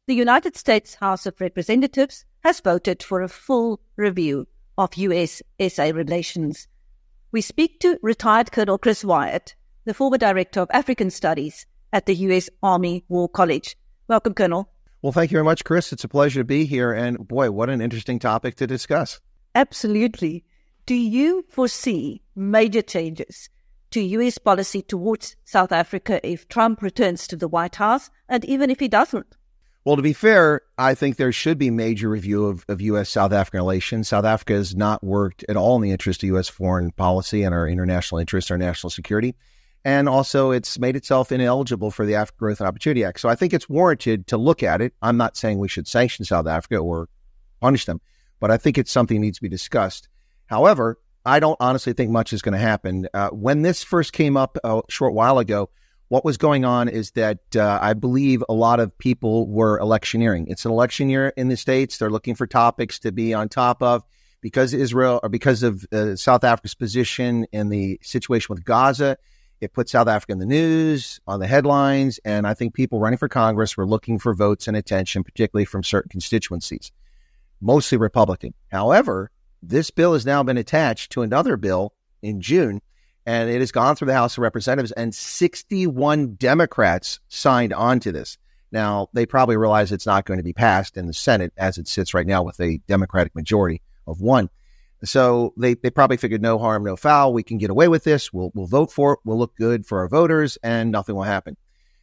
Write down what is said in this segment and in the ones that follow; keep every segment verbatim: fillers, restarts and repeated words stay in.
the United States House of Representatives has voted for a full review of U S S A relations. We speak to retired Colonel Chris Wyatt, the former Director of African Studies at the U S Army War College. Welcome, Colonel. Well, thank you very much, Chris. It's a pleasure to be here. And boy, what an interesting topic to discuss. Absolutely. Do you foresee major changes to U S policy towards South Africa if Trump returns to the White House, and even if he doesn't? Well, to be fair, I think there should be major review of, of U S-South African relations. South Africa has not worked at all in the interest of U S foreign policy and our international interests, our national security. And also, it's made itself ineligible for the Africa Growth and Opportunity Act. So I think it's warranted to look at it. I'm not saying we should sanction South Africa or punish them, but I think it's something that needs to be discussed. However, I don't honestly think much is going to happen. Uh, when this first came up a short while ago, what was going on is that uh, I believe a lot of people were electioneering. It's an election year in the States. They're looking for topics to be on top of because Israel or because of uh, South Africa's position in the situation with Gaza. It put South Africa in the news, on the headlines, and I think people running for Congress were looking for votes and attention, particularly from certain constituencies, mostly Republican. However, this bill has now been attached to another bill in June, and it has gone through the House of Representatives, and sixty-one Democrats signed on to this. Now, they probably realize it's not going to be passed in the Senate as it sits right now with a Democratic majority of one. So they, they probably figured no harm, no foul. We can get away with this. We'll, we'll vote for it. We'll look good for our voters, and nothing will happen.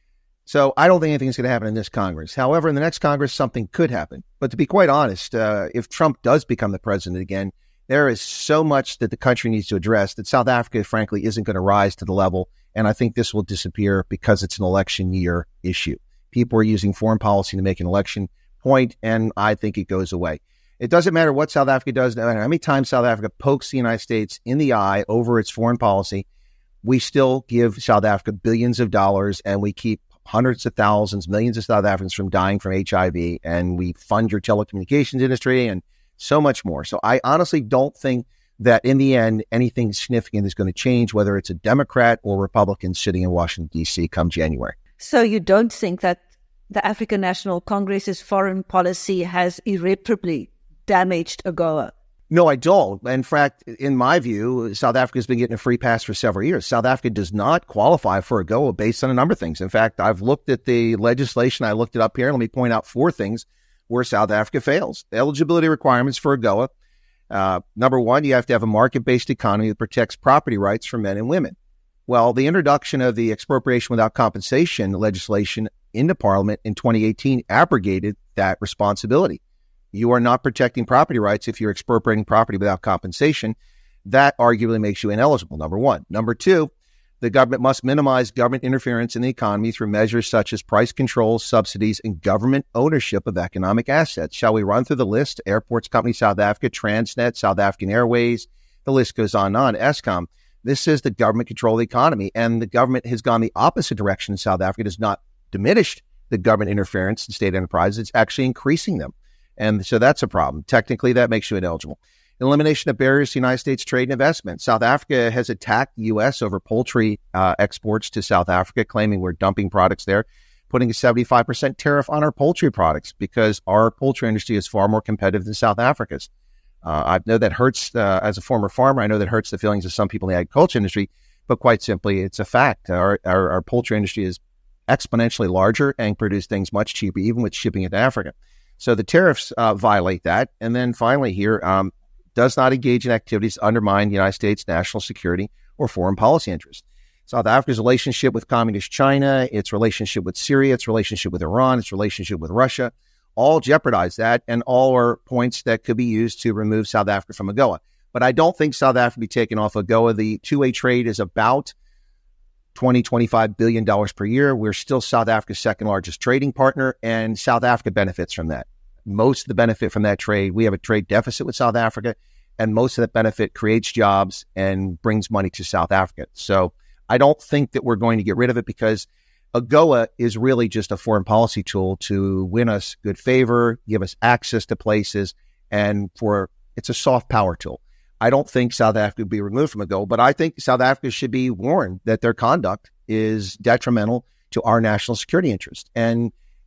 So I don't think anything's going to happen in this Congress. However, in the next Congress, something could happen. But to be quite honest, uh, if Trump does become the president again, there is so much that the country needs to address that South Africa, frankly, isn't going to rise to the level. And I think this will disappear because it's an election year issue. People are using foreign policy to make an election point, and I think it goes away. It doesn't matter what South Africa does, no matter how many times South Africa pokes the United States in the eye over its foreign policy, we still give South Africa billions of dollars, and we keep hundreds of thousands, millions of South Africans from dying from H I V, and we fund your telecommunications industry and so much more. So I honestly don't think that in the end, anything significant is going to change, whether it's a Democrat or Republican sitting in Washington, D C come January. So you don't think that the African National Congress's foreign policy has irreparably damaged AGOA? No, I don't. In fact, in my view, South Africa has been getting a free pass for several years. South Africa does not qualify for AGOA based on a number of things. In fact, I've looked at the legislation. I looked it up here. Let me point out four things where South Africa fails. The eligibility requirements for AGOA. Uh, number one, you have to have a market-based economy that protects property rights for men and women. Well, the introduction of the expropriation without compensation legislation into Parliament in twenty eighteen abrogated that responsibility. You are not protecting property rights if you're expropriating property without compensation. That arguably makes you ineligible, number one. Number two, the government must minimize government interference in the economy through measures such as price controls, subsidies, and government ownership of economic assets. Shall we run through the list? Airports Company South Africa, Transnet, South African Airways, the list goes on and on, Eskom. This is the government control of the economy, and the government has gone the opposite direction in South Africa. It has not diminished the government interference in state enterprises. It's actually increasing them. And so that's a problem. Technically, that makes you ineligible. Elimination of barriers to United States trade and investment. South Africa has attacked the U S over poultry uh, exports to South Africa, claiming we're dumping products there, putting a seventy-five percent tariff on our poultry products because our poultry industry is far more competitive than South Africa's. Uh, I know that hurts, uh, as a former farmer, I know that hurts the feelings of some people in the agriculture industry, but quite simply, it's a fact. Our, our, our poultry industry is exponentially larger and produce things much cheaper, even with shipping it to Africa. So the tariffs uh, violate that. And then finally here, um, does not engage in activities to undermine the United States national security or foreign policy interests. South Africa's relationship with communist China, its relationship with Syria, its relationship with Iran, its relationship with Russia, all jeopardize that, and all are points that could be used to remove South Africa from AGOA. But I don't think South Africa will be taken off AGOA. The two-way trade is about twenty, twenty-five billion dollars per year. We're still South Africa's second largest trading partner, and South Africa benefits from that. Most of the benefit from that trade, we have a trade deficit with South Africa, and most of that benefit creates jobs and brings money to South Africa. So I don't think that we're going to get rid of it because AGOA is really just a foreign policy tool to win us good favor, give us access to places, and for it's a soft power tool. I don't think South Africa would be removed from AGOA, but I think South Africa should be warned that their conduct is detrimental to our national security interest. And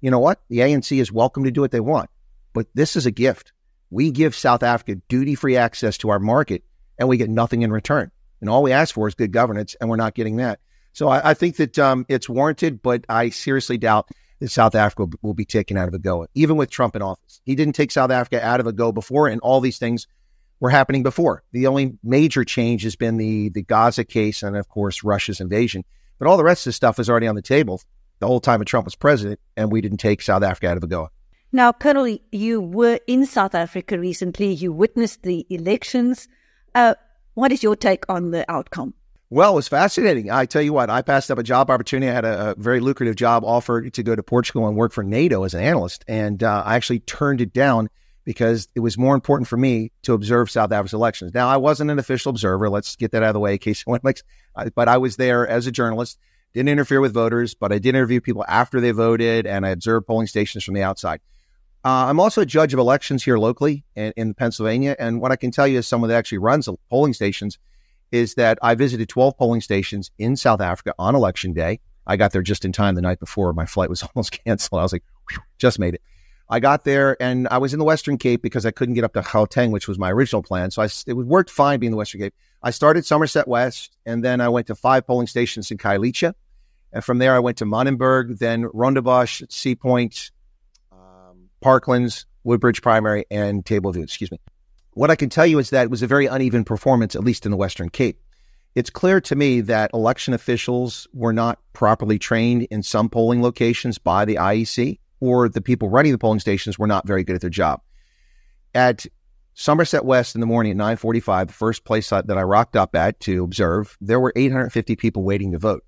you know what? The A N C is welcome to do what they want. But this is a gift. We give South Africa duty-free access to our market, and we get nothing in return. And all we ask for is good governance, and we're not getting that. So I, I think that um, it's warranted, but I seriously doubt that South Africa will, will be taken out of AGOA, even with Trump in office. He didn't take South Africa out of AGOA before, and all these things were happening before. The only major change has been the, the Gaza case and, of course, Russia's invasion. But all the rest of the stuff is already on the table the whole time that Trump was president, and we didn't take South Africa out of AGOA. Now, Colonel, you were in South Africa recently. You witnessed the elections. Uh, what is your take on the outcome? Well, it was fascinating. I tell you what, I passed up a job opportunity. I had a, a very lucrative job offer to go to Portugal and work for NATO as an analyst. And uh, I actually turned it down because it was more important for me to observe South Africa's elections. Now, I wasn't an official observer. Let's get that out of the way in case someone likes, but I was there as a journalist, didn't interfere with voters, but I did interview people after they voted, and I observed polling stations from the outside. Uh, I'm also a judge of elections here locally in, in Pennsylvania. And what I can tell you as someone that actually runs polling stations is that I visited twelve polling stations in South Africa on election day. I got there just in time the night before my flight was almost canceled. I was like, whew, just made it. I got there and I was in the Western Cape because I couldn't get up to Gauteng, which was my original plan. So I, it worked fine being in the Western Cape. I started Somerset West, and then I went to five polling stations in Khayelitsha. And from there, I went to Manenberg, then Rondebosch, Sea Point, Parklands, Woodbridge Primary, and Tableview, excuse me. What I can tell you is that it was a very uneven performance, at least in the Western Cape. It's clear to me that election officials were not properly trained in some polling locations by the I E C, or the people running the polling stations were not very good at their job. At Somerset West in the morning at nine forty-five, the first place that I rocked up at to observe, there were eight hundred fifty people waiting to vote.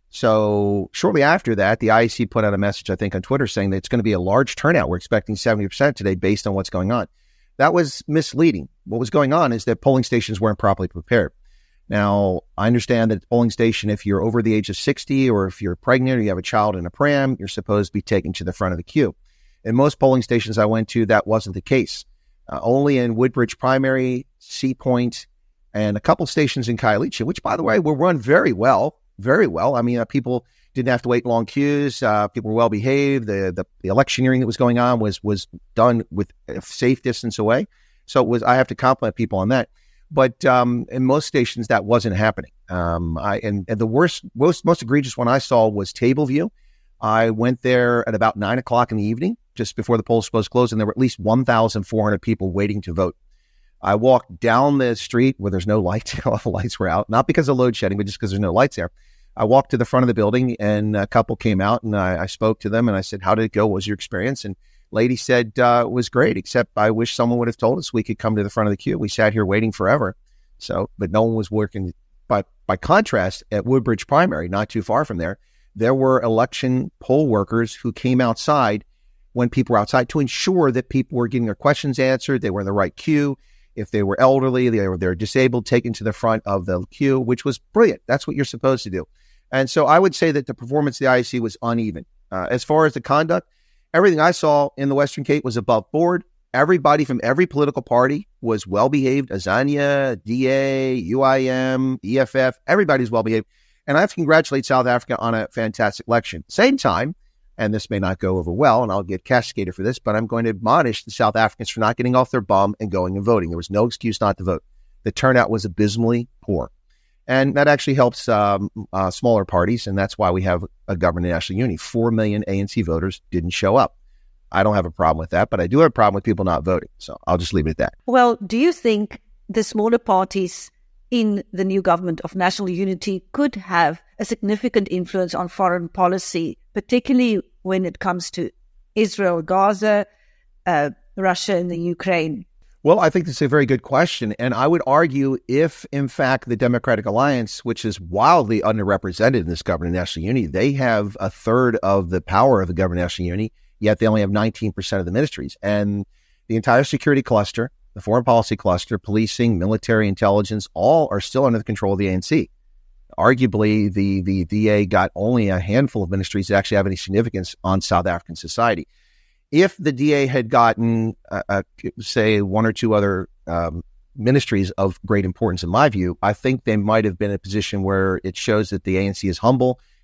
So shortly after that, the I E C put out a message, I think, on Twitter saying that it's going to be a large turnout. We're expecting seventy percent today based on what's going on. That was misleading. What was going on is that polling stations weren't properly prepared. Now, I understand that polling station, if you're over the age of sixty or if you're pregnant or you have a child in a pram, you're supposed to be taken to the front of the queue. In most polling stations I went to, that wasn't the case. Uh, only in Woodbridge Primary, Sea Point, and a couple stations in Khayelitsha, which, by the way, were run very well. Very well. I mean, uh, people didn't have to wait long queues. Uh, people were well behaved. The, the the electioneering that was going on was was done with a safe distance away. So it was. I have to compliment people on that. But um, in most stations, that wasn't happening. Um, I and, and the worst, most most egregious one I saw was Tableview. I went there at about nine o'clock in the evening, just before the polls supposed to close, and there were at least one thousand four hundred people waiting to vote. I walked down the street where there's no lights. All the lights were out, not because of load shedding, but just because there's no lights there. I walked to the front of the building, and a couple came out, and I, I spoke to them, and I said, how did it go? What was your experience? And lady said, uh, it was great, except I wish someone would have told us we could come to the front of the queue. We sat here waiting forever. So, but no one was working. But by contrast, at Woodbridge Primary, not too far from there, there were election poll workers who came outside when people were outside to ensure that people were getting their questions answered. They were in the right queue. If they were elderly, they were they're disabled, taken to the front of the queue, which was brilliant. That's what you're supposed to do. And so I would say that the performance of the I E C was uneven. Uh, as far as the conduct, everything I saw in the Western Cape was above board. Everybody from every political party was well-behaved. Azania, D A, U I M, E F F, everybody's well-behaved. And I have to congratulate South Africa on a fantastic election. Same time, and this may not go over well, and I'll get castigated for this, but I'm going to admonish the South Africans for not getting off their bum and going and voting. There was no excuse not to vote. The turnout was abysmally poor. And that actually helps um, uh, smaller parties, and that's why we have a government of national unity. Four million A N C voters didn't show up. I don't have a problem with that, but I do have a problem with people not voting. So I'll just leave it at that. Well, do you think the smaller parties in the new government of national unity could have a significant influence on foreign policy, particularly when it comes to Israel, Gaza, uh, Russia, and the Ukraine? Well, I think that's a very good question. And I would argue if, in fact, the Democratic Alliance, which is wildly underrepresented in this government of national unity, they have a third of the power of the government of national unity, yet they only have nineteen percent of the ministries. And the entire security cluster, the foreign policy cluster, policing, military intelligence, all are still under the control of the A N C. Arguably, the, the D A got only a handful of ministries that actually have any significance on South African society. If the D A had gotten, uh, uh, say, one or two other um, ministries of great importance, in my view, I think they might have been in a position where it shows that the A N C is humble,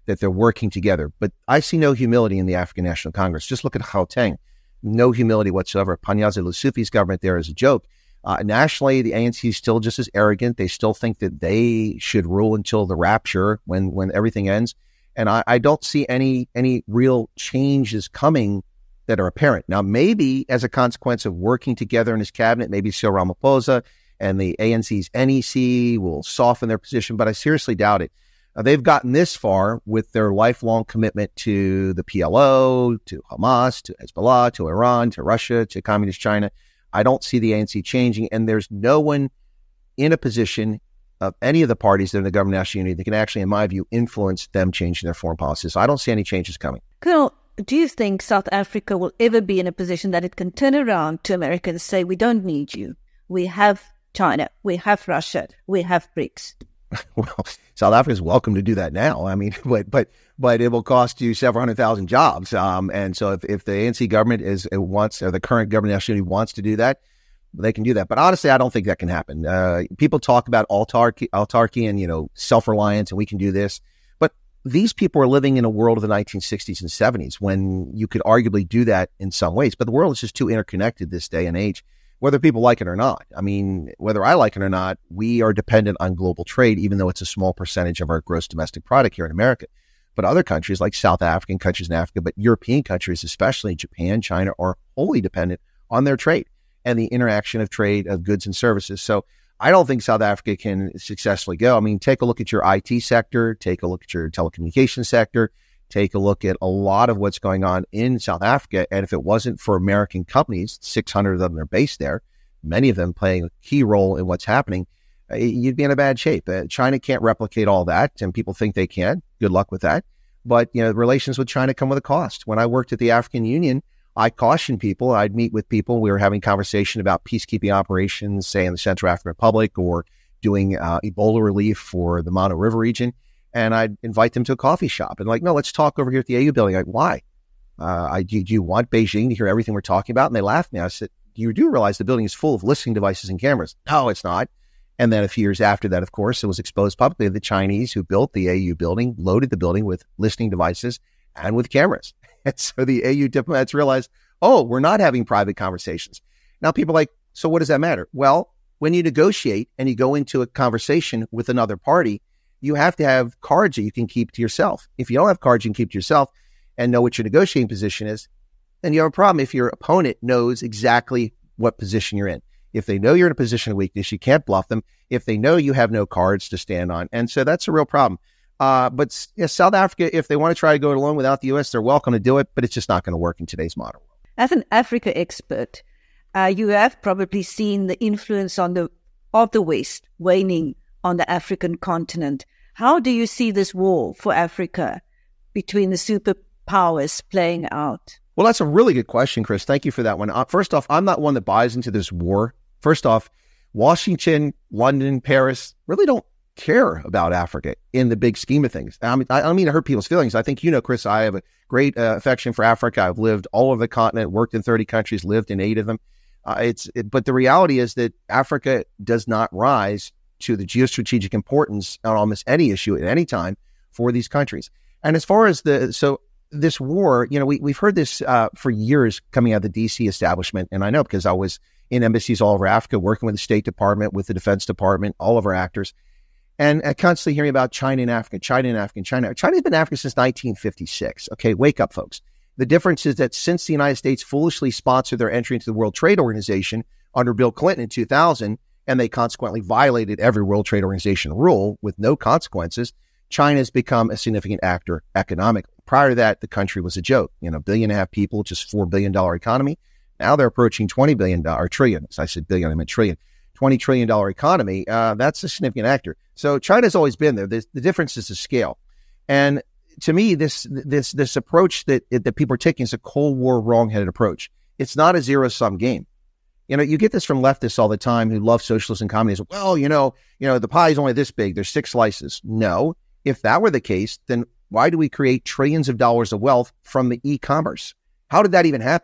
that they're working together. But I see no humility in the African National Congress. Just look at Gauteng. No humility whatsoever. Panyaza Lesufi's government there is a joke. Uh, nationally, the A N C is still just as arrogant. They still think that they should rule until the rapture when, when everything ends. And I, I don't see any any real changes coming that are apparent. Now, maybe as a consequence of working together in his cabinet, maybe Cyril Ramaphosa and the A N C's N E C will soften their position, but I seriously doubt it. Uh, they've gotten this far with their lifelong commitment to the P L O, to Hamas, to Hezbollah, to Iran, to Russia, to Communist China. I don't see the A N C changing, and there's no one in a position of any of the parties that are in the government national unity that can actually, in my view, influence them changing their foreign policy. So I don't see any changes coming. Colonel, do you think South Africa will ever be in a position that it can turn around to America and say, we don't need you. We have China, we have Russia, we have BRICS? Well, South Africa is welcome to do that now. I mean, but but but it will cost you several hundred thousand jobs. Um, and so if, if the A N C government is it wants, or the current government national unity wants to do that, they can do that. But honestly, I don't think that can happen. Uh, people talk about autarky, autarky and, you know, self-reliance, and we can do this. But these people are living in a world of the nineteen sixties and seventies when you could arguably do that in some ways. But the world is just too interconnected this day and age, whether people like it or not. I mean, whether I like it or not, we are dependent on global trade, even though it's a small percentage of our gross domestic product here in America. But other countries like South African countries in Africa, but European countries, especially Japan, China, are wholly dependent on their trade and the interaction of trade of goods and services. So I don't think South Africa can successfully go. I mean, take a look at your I T sector, take a look at your telecommunications sector, take a look at a lot of what's going on in South Africa. And if it wasn't for American companies, six hundred of them are based there, many of them playing a key role in what's happening, you'd be in a bad shape. Uh, China can't replicate all that, and people think they can. Good luck with that. But, you know, relations with China come with a cost. When I worked at the African Union, I cautioned people. I'd meet with people. We were having conversation about peacekeeping operations, say in the Central African Republic, or doing uh, Ebola relief for the Mono River region. And I'd invite them to a coffee shop and like, no, let's talk over here at the A U building. Like, why? Uh, I, do, do you want Beijing to hear everything we're talking about? And they laughed at me. I said, you do realize the building is full of listening devices and cameras. No, it's not. And then a few years after that, of course, it was exposed publicly. The Chinese who built the A U building loaded the building with listening devices and with cameras. And so the A U diplomats realized, oh, we're not having private conversations. Now people are like, so what does that matter? Well, when you negotiate and you go into a conversation with another party, you have to have cards that you can keep to yourself. If you don't have cards you can keep to yourself and know what your negotiating position is, then you have a problem if your opponent knows exactly what position you're in. If they know you're in a position of weakness, you can't bluff them. If they know you have no cards to stand on. And so that's a real problem. Uh, but yeah, South Africa, if they want to try to go it alone without the U S, they're welcome to do it, but it's just not going to work in today's modern world. As an Africa expert, uh, you have probably seen the influence on the of the West waning on the African continent. How do you see this war for Africa between the superpowers playing out? Well, that's a really good question, Chris. Thank you for that one. Uh, first off, I'm not one that buys into this war. First off, Washington, London, Paris really don't care about Africa in the big scheme of things. I mean, I don't mean to hurt people's feelings. I think, you know, Chris, I have a great uh, affection for Africa. I've lived all over the continent, worked in thirty countries, lived in eight of them. Uh, it's, it, but the reality is that Africa does not rise to the geostrategic importance on almost any issue at any time for these countries. And as far as the, so this war, you know, we, we've heard this uh, for years coming out of the D C establishment. And I know because I was in embassies all over Africa, working with the State Department, with the Defense Department, all of our actors. And I constantly hearing about China and Africa, China and Africa, China. China's been in Africa since nineteen fifty-six. Okay, wake up, folks. The difference is that since the United States foolishly sponsored their entry into the World Trade Organization under Bill Clinton in two thousand, and they consequently violated every World Trade Organization rule with no consequences, China has become a significant actor economically. Prior to that, the country was a joke. You know, a billion and a half people, just four billion dollars economy. Now they're approaching twenty billion dollars, or trillion. So I said billion, I meant trillion. twenty trillion dollars economy. Uh, that's a significant actor. So China's always been there. This, the difference is the scale. And to me, this this this approach that that people are taking is a Cold War wrong-headed approach. It's not a zero-sum game. You know, you get this from leftists all the time who love socialism and communism. Well, you know, you know, the pie is only this big. There's six slices. No, if that were the case, then why do we create trillions of dollars of wealth from the e-commerce? How did that even happen?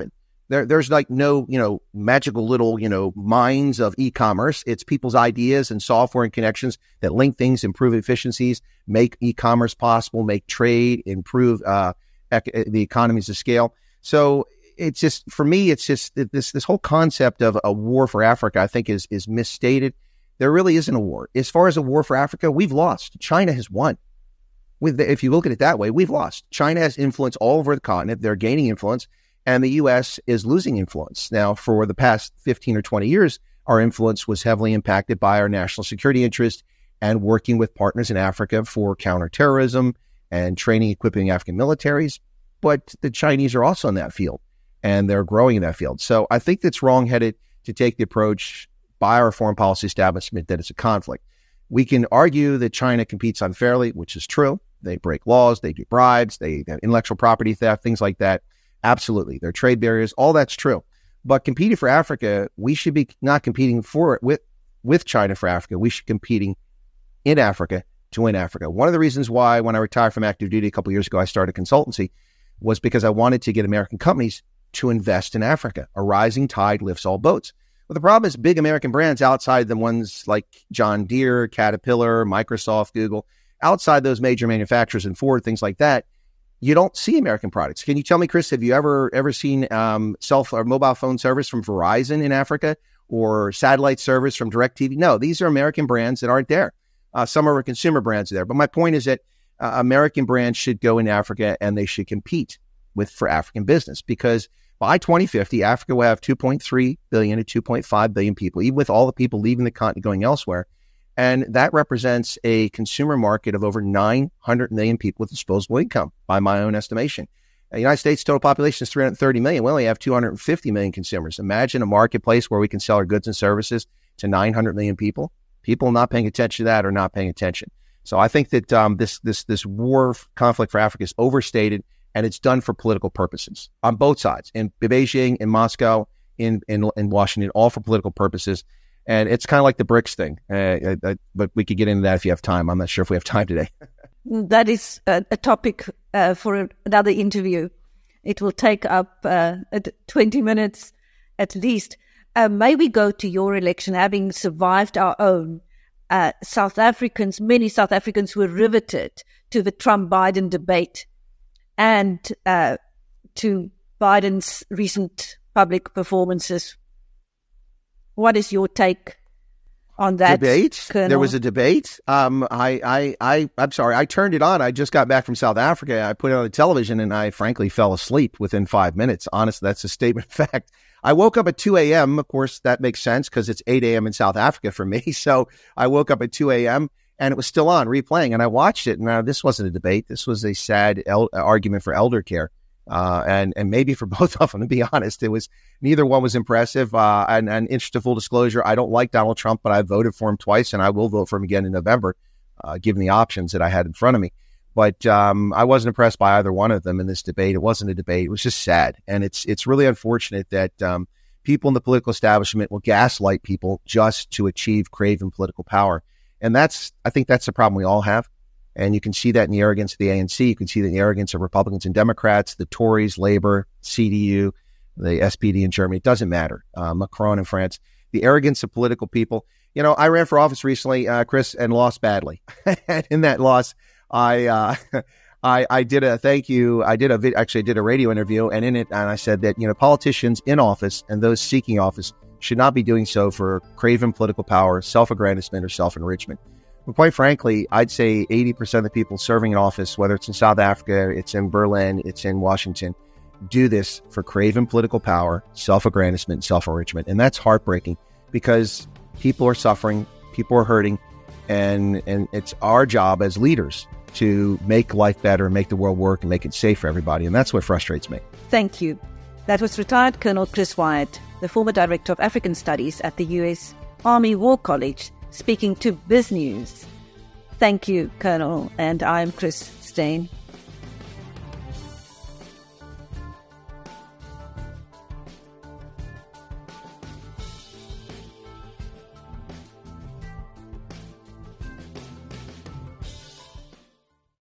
There, there's like no, you know, magical little, you know, minds of e-commerce. It's people's ideas and software and connections that link things, improve efficiencies, make e-commerce possible, make trade, improve uh, ec- the economies of scale. So it's just, for me, it's just this this whole concept of a war for Africa, I think, is is misstated. There really isn't a war. As far as a war for Africa, we've lost. China has won. With the, if you look at it that way, we've lost. China has influence all over the continent. They're gaining influence. And the U S is losing influence. Now, for the past fifteen or twenty years, our influence was heavily impacted by our national security interest and working with partners in Africa for counterterrorism and training, equipping African militaries. But the Chinese are also in that field, and they're growing in that field. So I think that's wrong-headed to take the approach by our foreign policy establishment that it's a conflict. We can argue that China competes unfairly, which is true. They break laws, they do bribes, they have intellectual property theft, things like that. Absolutely. There are trade barriers. All that's true. But competing for Africa, we should be not competing for it with, with China for Africa. We should be competing in Africa to win Africa. One of the reasons why when I retired from active duty a couple of years ago, I started consultancy was because I wanted to get American companies to invest in Africa. A rising tide lifts all boats. But the problem is big American brands outside the ones like John Deere, Caterpillar, Microsoft, Google, outside those major manufacturers and Ford, things like that, you don't see American products. Can you tell me, Chris, have you ever ever seen um, cell or mobile phone service from Verizon in Africa or satellite service from DirecTV? No, these are American brands that aren't there. Uh, some of our consumer brands are there. But my point is that uh, American brands should go in Africa and they should compete with for African business, because by twenty fifty, Africa will have two point three billion to two point five billion people, even with all the people leaving the continent going elsewhere. And that represents a consumer market of over nine hundred million people with disposable income, by my own estimation. The United States total population is three hundred thirty million. We only have two hundred fifty million consumers. Imagine a marketplace where we can sell our goods and services to nine hundred million people. People not paying attention to that are not paying attention. So I think that um, this this this war conflict for Africa is overstated, and it's done for political purposes on both sides, in Beijing, in Moscow, in, in, in Washington, all for political purposes. And it's kind of like the BRICS thing, uh, uh, but we could get into that if you have time. I'm not sure if we have time today. That is a, a topic uh, for another interview. It will take up uh, twenty minutes at least. Uh, may we go to your election, having survived our own. Uh, South Africans, many South Africans were riveted to the Trump-Biden debate and uh, to Biden's recent public performances. What is your take on that debate? Colonel? There was a debate. Um, I, I, I, I'm sorry. I turned it on. I just got back from South Africa. I put it on the television, and I frankly fell asleep within five minutes. Honestly, that's a statement of fact. I woke up at two a.m. Of course, that makes sense because it's eight a.m. in South Africa for me. So I woke up at two a.m. and it was still on, replaying, and I watched it. Now, this wasn't a debate. This was a sad el- argument for elder care. Uh, and, and maybe for both of them, to be honest, it was, neither one was impressive. Uh, and, and interest of full disclosure, I don't like Donald Trump, but I voted for him twice, and I will vote for him again in November, uh, given the options that I had in front of me. But, um, I wasn't impressed by either one of them in this debate. It wasn't a debate. It was just sad. And it's, it's really unfortunate that, um, people in the political establishment will gaslight people just to achieve craven political power. And that's, I think that's the problem we all have. And you can see that in the arrogance of the A N C. You can see that in the arrogance of Republicans and Democrats, the Tories, Labor, C D U, the S P D in Germany. It doesn't matter. Uh, Macron in France. The arrogance of political people. You know, I ran for office recently, uh, Chris, and lost badly. And in that loss, I, uh, I, I did a thank you. I did a vid- actually I did a radio interview, and in it, and I said that, you know, politicians in office and those seeking office should not be doing so for craven political power, self-aggrandizement, or self-enrichment. But quite frankly, I'd say eighty percent of the people serving in office, whether it's in South Africa, it's in Berlin, it's in Washington, do this for craven political power, self-aggrandizement, self-enrichment. And that's heartbreaking because people are suffering, people are hurting, and, and it's our job as leaders to make life better and make the world work and make it safe for everybody. And that's what frustrates me. Thank you. That was retired Colonel Chris Wyatt, the former Director of African Studies at the U S Army War College, speaking to BizNews. Thank you, Colonel, and I'm Chris Steyn.